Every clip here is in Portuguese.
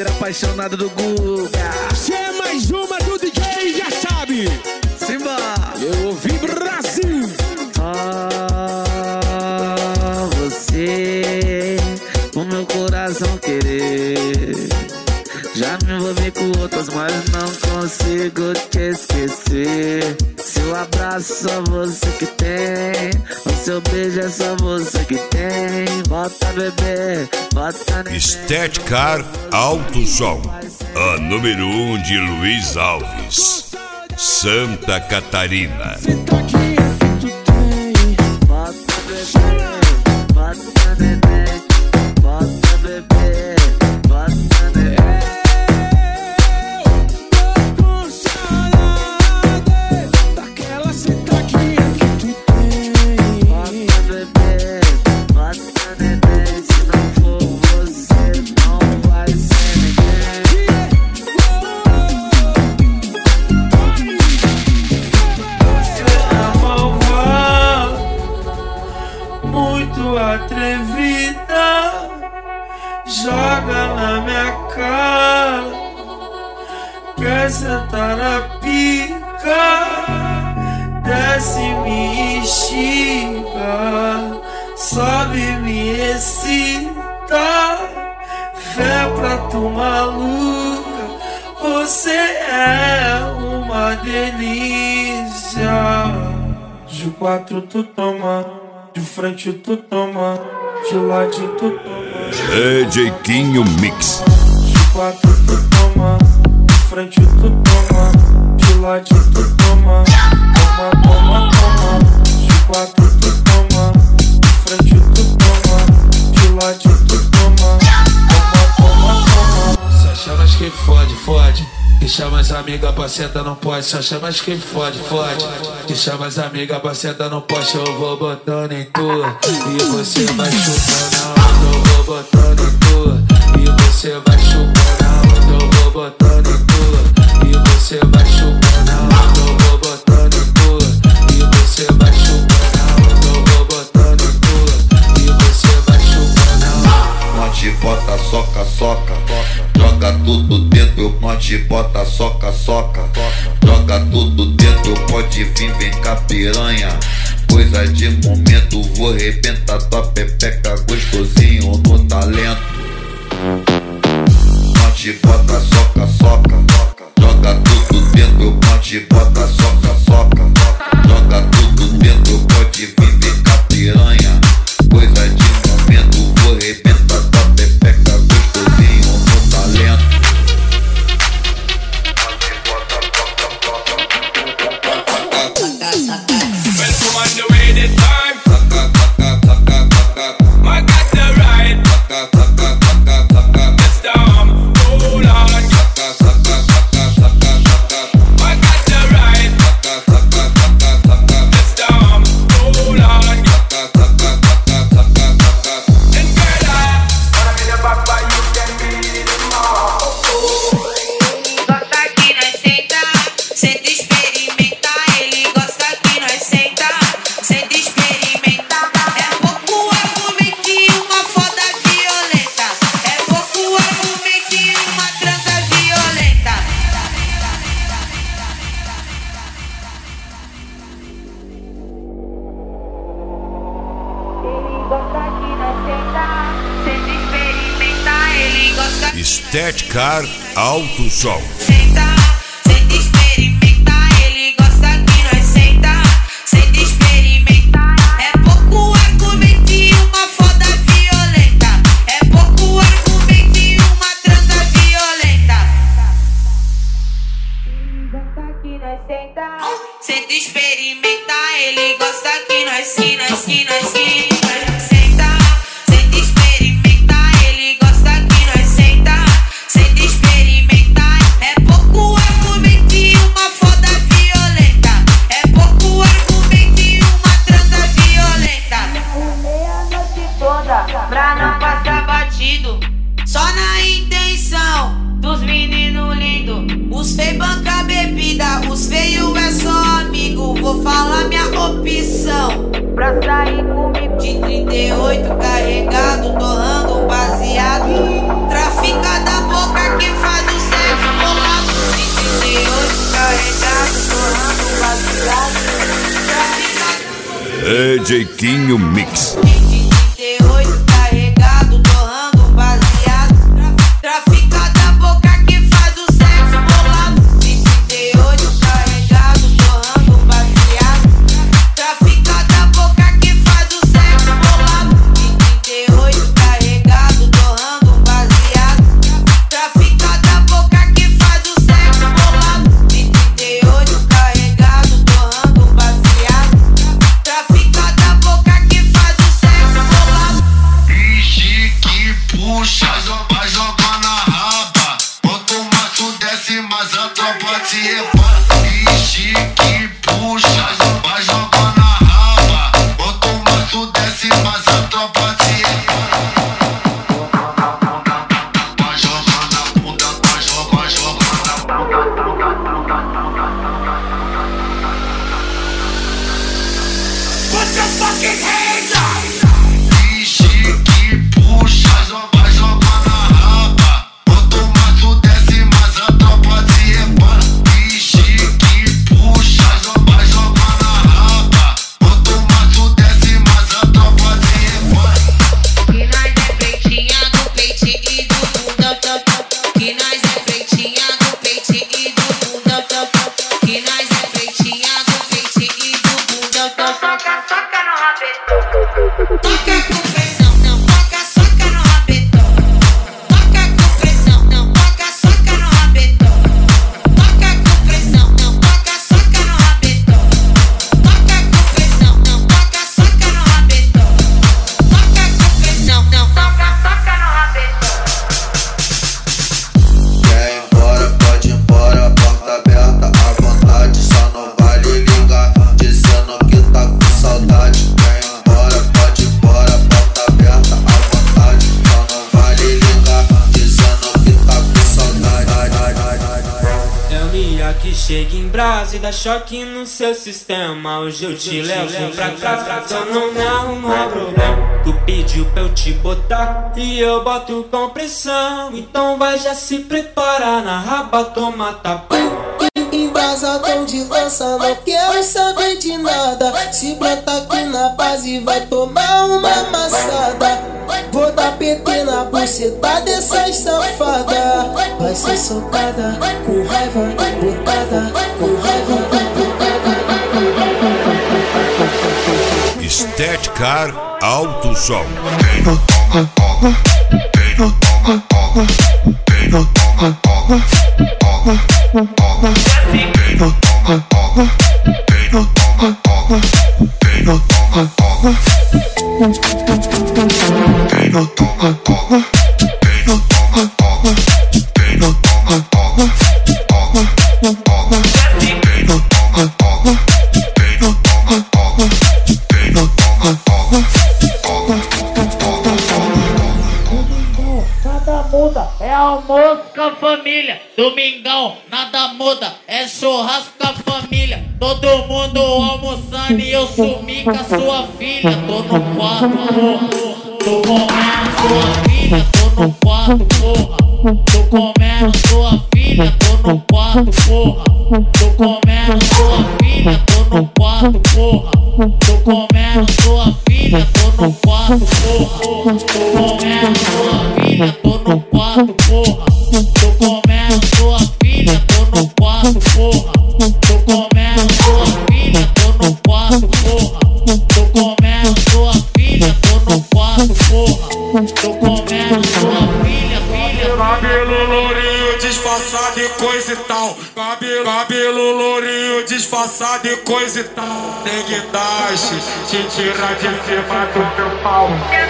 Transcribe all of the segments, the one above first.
parceiro apaixonado do Guga. Se é mais uma do DJ, já sabe. Simba! Eu ouvi Brasil. Você, o meu coração querer. Já me envolvi com outras, mas não consigo te esquecer. Seu abraço só você que tem, o seu beijo é só você que tem. Bota bebê, bota neném. Estética Alto Som, a número 1 de Luiz Alves, Santa Catarina. Bota bebê, bota neném. Bota bebê, bota neném. Atrevida, joga na minha cara, quer sentar na pica, desce me instiga, sobe me excita, fé pra tu maluca, você é uma delícia. De quatro tu toma, de frente tu toma, de lado tu toma. DJ Quinho Mix. De quatro tu toma, de frente tu toma, de lado tu toma. Toma, toma, toma. De quatro tu toma, de frente tu toma, de lado tu toma. Toma, toma, toma. Só chamas que fode, fode. Que chama as amigas pra senta não pode. Só chamas que fode, fode. Que chama as amigas pra senta não pode. Eu vou botando em tua e você vai chupando a outra. Eu vou botando em tua e você vai chupando a outra. Eu vou botando em tua e você vai chupando a outra. Eu vou botando em tua e você vai chupando a outra. Eu vou botando em tua e você vai chupando a outra. Note bota soca, soca. Joga tudo dentro, note bota soca, soca. Joga tudo dentro, pode vir, vem cá piranha. Coisa de momento, vou arrebentar tua pepeca gostosinho no talento. Note bota soca, soca. Joga tudo dentro, note bota soca, soca. Joga tudo dentro, pode vir, vem cá piranha. Coisa de momento, vou arrebentar tua pepeca gostosinho no talento. Welcome on the way this time. I got the ride. It's down. Hold on. I got the ride. It's down. Hold on. And girl, I wanna be the papa, you can be the mom. Gosta que nós senta, senta experimenta. Ele gosta que nós senta, senta experimenta. É pouco argumento e uma foda violenta. É pouco argumento e uma transa violenta. Ele gosta que nós senta, senta experimenta. Ele gosta que Estética Alto Som. senta, senta experimenta. Ele gosta que nós senta, senta experimenta. É pouco argumento e uma foda violenta. É pouco argumento e uma transa violenta. Ele gosta que nós senta, senta experimenta. Ele gosta que nós senta, senta experimenta. Ele gosta que nós senta, senta experimenta. É pouco argumento e uma foda violenta. É pouco argumento e uma transa violenta. Arrumei a noite toda pra não passar batido. Só na intenção dos meninos lindos. Os feios banca bebida, os feios é só amigo. Vou falar minha opção pra sair comigo. De 38 carregado, torrando baseado. Trafica da boca DJ Quinho Mix. 38 carregado, torrando baseado. Trafica da boca que faz o sexo bolado. 38 carregado, torrando baseado. Trafica da boca que faz o sexo bolado. 38 carregado, torrando baseado. Trafica da boca que faz o sexo bolado. 38 carregado, torrando baseado. Trafica da boca que faz o sexo bolado. Finge que puxa, vai jogar na raba. Quanto mais tu desce, mais a tropa te repara. Finge que puxa, vai jogar na raba. Quanto mais tu desce, mais a tropa te repara. Vai jogar na bunda, vai jogar na bunda. Put your fucking hands up! Finge que puxa, vai jogar na raba. Quanto mais tu desce, mais a tropa te repara. Finge que puxa, vai jogar na raba. Quanto mais tu desce, mais a tropa te repara. Que nós é feitinha do peito e do bundão. Que nós é feitinha do peito e do bundão. Que nós é feitinha do peito e do bundão. Soca no rabetão. Toca com pressão, não toca, soca no rabetão. Toca com pressão, não toca, soca no rabetão. Toca com pressão, não toca, soca no rabetão. Toca com pressão, não toca, soca no rabetão. Toca com pressão, não toca, soca no rabetão. Quer ir embora, pode ir embora, porta aberta à vontade. Só não vale ligar, dizendo que tá com saudade. Quer ir embora, pode ir embora, porta aberta à vontade. Só não vale ligar, dizendo que tá com saudade. É o Mia que chega em brasa e dá choque no seu sistema. Hoje eu te levo pra casa, só não me arruma problema. Tu pediu pra eu te botar e eu boto com pressão. Então vai, já se prepara, na raba toma tapa. Embrasadão de lança, não quero saber de nada. Se brotar aqui na base, vai tomar uma amassada. Vou dar PT na buceta dessas safadas. Vai ser soltada, com raiva, botada, com raiva. Estética Alto Som. É almoço com a família, domingão, nada muda, é churrasco com a família. Todo mundo almoçando e eu sumi com a sua filha. Tô no quarto, porra, tô comendo sua filha. Tô no quarto, porra, tô comendo sua filha. Tô no quarto, porra, tô comendo sua filha. Tô no quarto, porra, tô comendo sua filha. Tô no quarto, porra, tô comendo sua filha. Tô no quarto, porra, tô comendo sua filha. Tô no quarto, porra, tô comendo sua filha. Tô no quarto, porra, tô comendo sua filha. Tô no quarto, porra, tô comendo sua filha. Cabelo lourinho disfarçado e coisa e tal. Cabelo lourinho disfarçado e coisa e tal. Neguidache, te tira de cima do meu pau.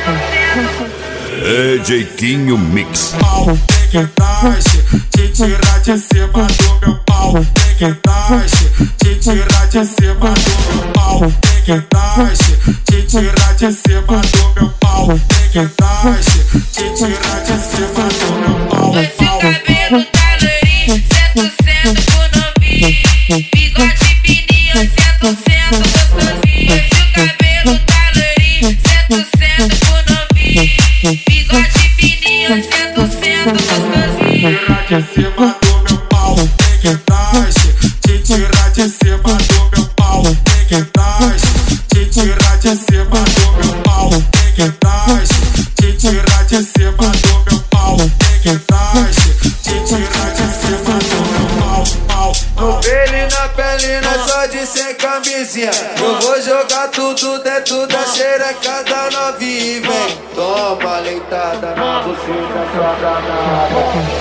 DJ Quinho Mix. Neguidache, te tira de cima do meu pau. Neguidache, te tira de cima do meu pau. Neguidache, te tira de cima do meu pau. Neguidache, te tira de cima do meu pau. Esse cabelo tá loirinho, 100% pro novinho. Bigode fininho, 100% gostosinho. Esse cabelo tá loirinho, 100% pro novinho. Bigode fininho, 100% gostosinho. Tira de cima do meu pau. Neguidache, te tira de cima do meu pau. Neguidache, te tira novinha. Eu vou jogar tudo dentro da xereca da novinha. Vem, toma leitada na buceta sua danada.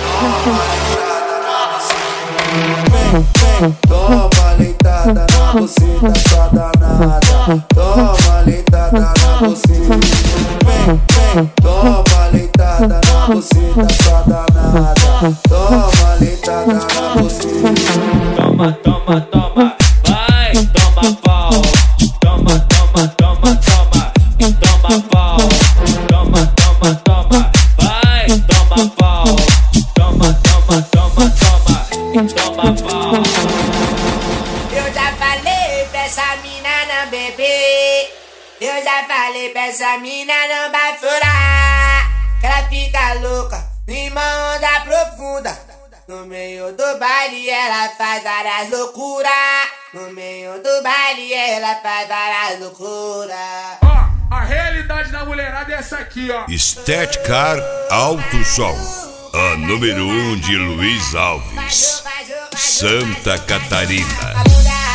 Vem, toma leitada na buceta sua danada. Toma leitada na buceta. Vem, toma leitada na buceta sua danada. Toma leitada na buceta. Toma, toma, toma, vai, toma pau. Toma, toma, toma, toma, toma pau. Toma, toma, toma, vai, toma pau. Toma, toma, toma, toma, toma pau. Eu já falei pra essa mina não beber. Eu já falei pra essa mina não bafurar. Que ela fica louca, numa onda profunda. No meio do baile ela faz várias loucuras. No meio do baile ela faz várias loucuras. A realidade da mulherada é essa aqui, ó. Estética Alto Som, a número 1 de Luiz Alves, Santa Catarina.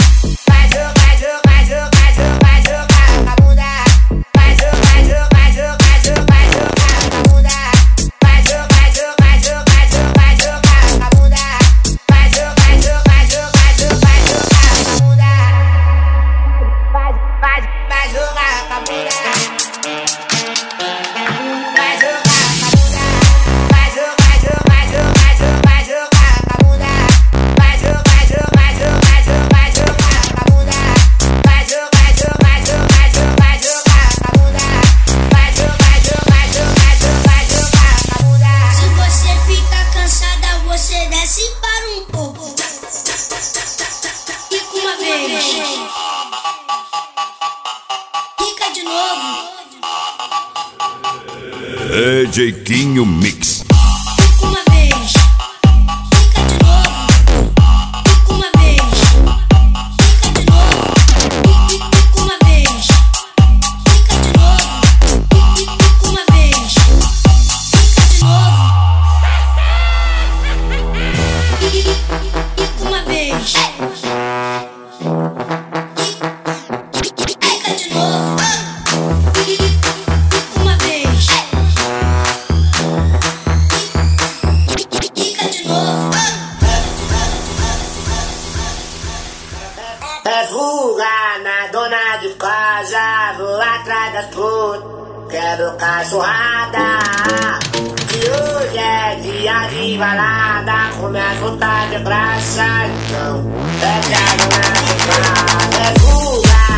Jeitinho Mix. Uma vez, fica de novo. Fica uma vez, fica de novo. Fica uma vez, fica de novo. Fica uma vez, fica de novo. Fica uma vez. Fica de novo. De casa, vou atrás das putas, quero cachorrada. E hoje é dia de balada, começa a de graça, então eu quero na casa. É fuga